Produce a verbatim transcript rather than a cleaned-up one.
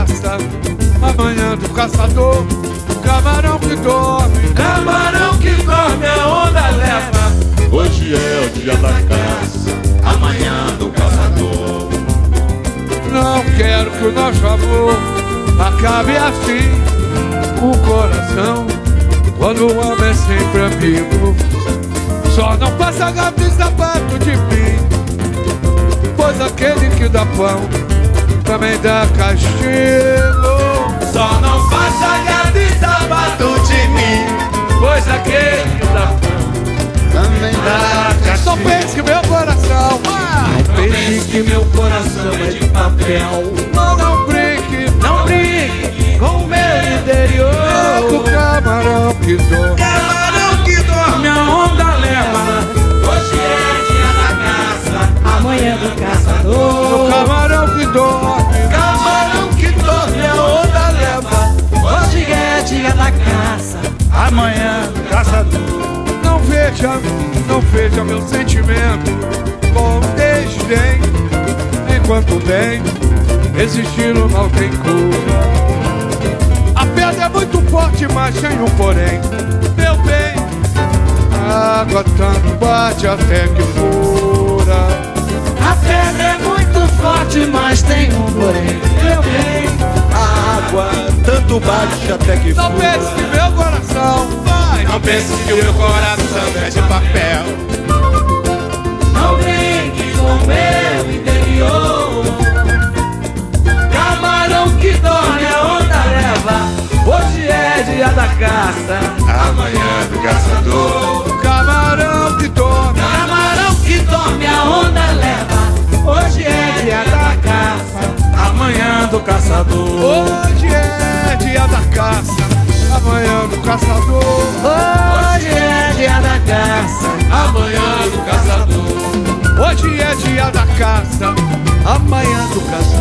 caça, amanhã do caçador. Camarão que dorme, camarão que dorme, a onda leva. Hoje é o dia da caça, amanhã do caçador. Não quero que o nosso amor acabe assim. O coração, quando o homem é sempre amigo, só não passa gato e sapato de mim. Pois aquele que dá pão também dá castigo. Só não passa gato e sapato de mim, pois aquele que dá pão também dá castigo. Não pense que meu coração, ah, não pense que meu coração é de papel. Não, não brinque, não brinque com o meu interior. É do camarão que dorme, camarão que dorme, a onda leva. Hoje é dia da caça, amanhã do caçador. O camarão que dorme, camarão que dorme, a onda leva. Hoje é dia da caça, amanhã do caçador. Não veja, não veja meu sentimento com desdém. Enquanto bem existir o mal tem cura. A pedra é muito forte, mas tem um porém. Meu bem, a água tanto bate até que fura. A pedra é muito forte, mas tem um porém. Meu bem, a água tanto bate até que fura. Não pense que meu coração vai. Não pense que o meu coração é de papel. Não brinque com o meu interior. Camarão que dorme, a onda leva. Hoje é dia da caça, amanhã do caçador. Camarão que dorme, camarão que dorme, a onda leva. Hoje é dia da caça, amanhã do caçador. Hoje é dia da caça, amanhã do caçador. Hoje é dia da caça, amanhã do caçador. Hoje é dia da caça, amanhã do caçador.